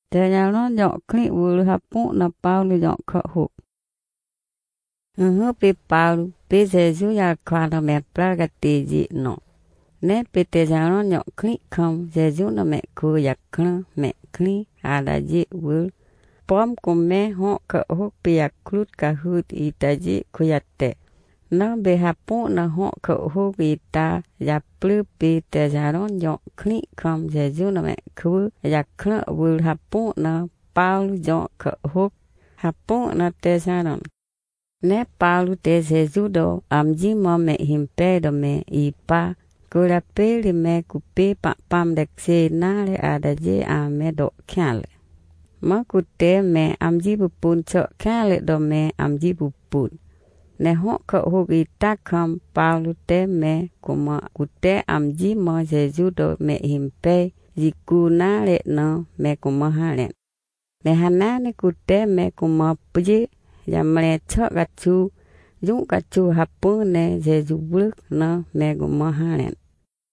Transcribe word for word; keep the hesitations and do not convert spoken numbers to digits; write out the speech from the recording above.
Te nhà nó dọn kli vừa hấp bún nó bao lu dọn khọ hụt. Hứ bị bao bị Giêsu ya khoa nó mẹ praga tì dị nó. Nè bị te nhà nó dọn kli không Giêsu nó mẹ cứ giặc khăn mẹ kli à là dị vừa. Pom cùng mẹ họ khọ hụt bị giặc khlut cả hụt y ta dị khu giặc tệ. Nó bị hấp bún nó họ khọ hụt y ta giặc plư bị te nhà nó dọn kli không Giêsu nó mẹ cứ giặc khăn vừa hấp bún nó bao dọn khọ hụt hấp bún nó te nhà nó. Nè Paulo te Giêsu do am ji mo me himpe do me ipa ko la peli me ku pe pa pam de se na le ada je a me do khale ma ku te me am ji bu pun cho khale do me am ji bu pun ne ho ko ho gi ta kam Paulo te me ku ma ku te am ji mo Giêsu do me himpe ji ku na le no me ku ma ha le ne hana ne ku te me ku ma pu ya mẹ cho gà chu, dũng gà chu hấp bún nè, dễ dụ bước nó mẹ của mò hà nè.